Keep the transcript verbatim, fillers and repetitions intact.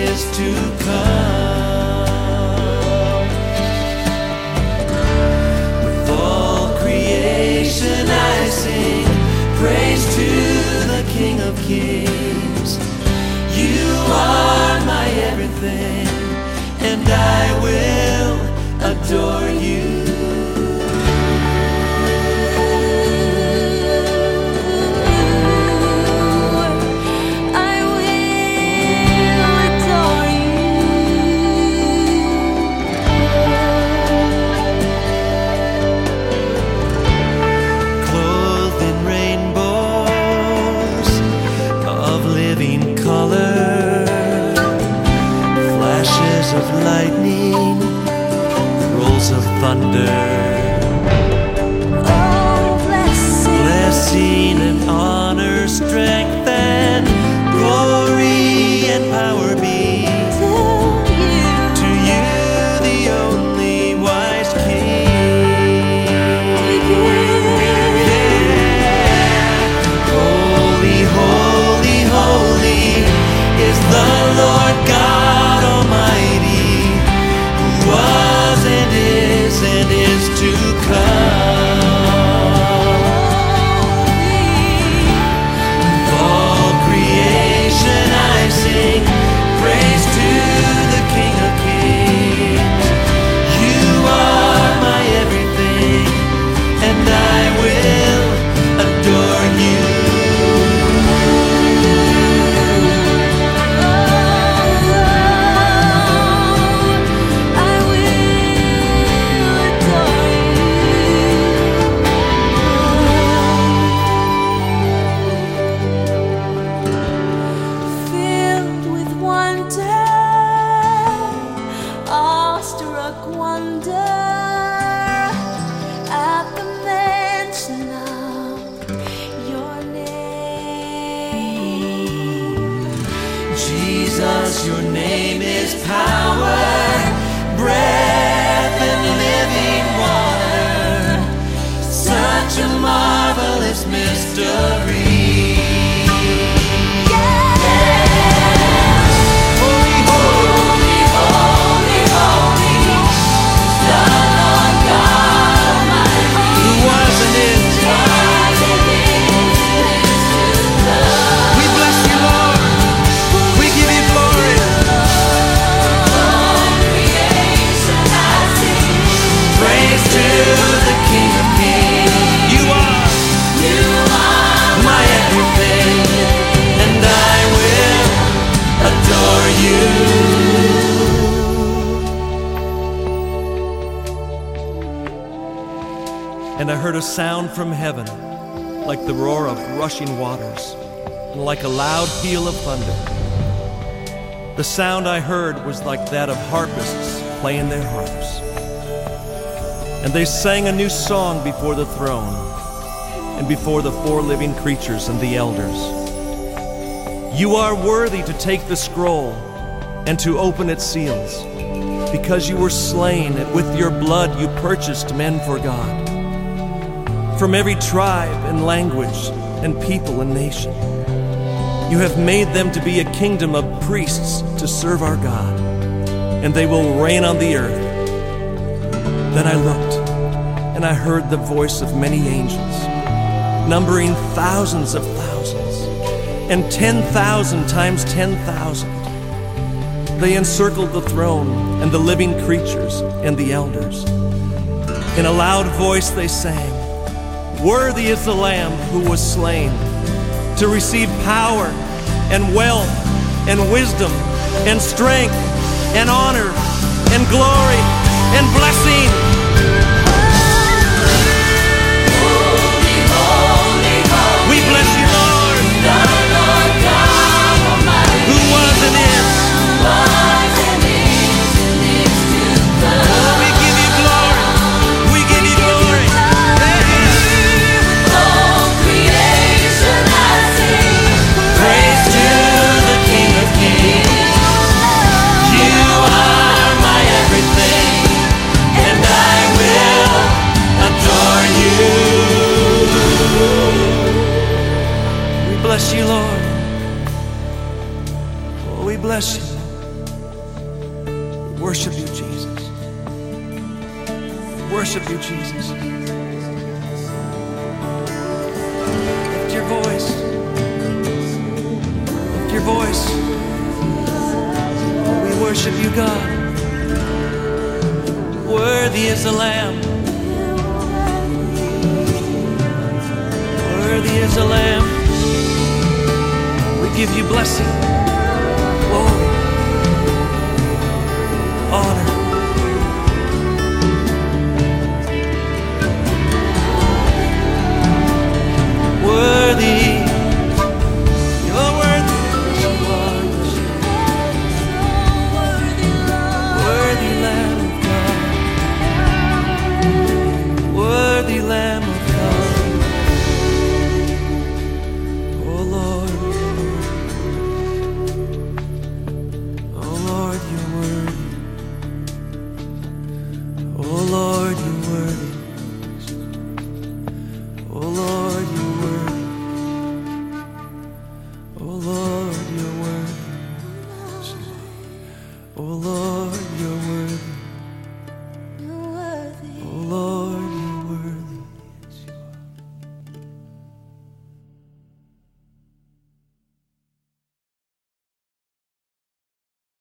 is to come. With all creation I sing praise to the King of Kings. You are my everything, and I will adore you. Of lightning, rolls of thunder. Oh, blessing, blessing and honor, strength and glory and power be to you, to you, the only wise King. Yeah. Holy, holy, holy is the Lord God Almighty, was and is and is to come. With all creation I sing praise to the King of Kings. You are my everything, and I will adore you. Jesus, your name is power, breath and living water, such a marvelous mystery. And I heard a sound from heaven, like the roar of rushing waters, and like a loud peal of thunder. The sound I heard was like that of harpists playing their harps. And they sang a new song before the throne, and before the four living creatures and the elders. You are worthy to take the scroll and to open its seals, because you were slain, and with your blood you purchased men for God, from every tribe and language and people and nation. You have made them to be a kingdom of priests to serve our God, and they will reign on the earth. Then I looked, and I heard the voice of many angels, numbering thousands of thousands, and ten thousand times ten thousand. They encircled the throne and the living creatures and the elders. In a loud voice they sang, "Worthy is the Lamb who was slain to receive power and wealth and wisdom and strength and honor and glory and blessing." holy, holy, holy, We bless you, Lord, the Lord God Almighty, who was and is. was and is and is to come. Oh, we give you glory. We give you glory. All creation I sing Praise to the King of Kings. You are my everything, and I will adore you. We bless you, Lord. Oh, we bless you. worship you, Jesus. Worship you, Jesus. Lift your voice. Lift your voice. We worship you, God. Worthy is the Lamb. Worthy is the Lamb. We give you blessing, glory, honor.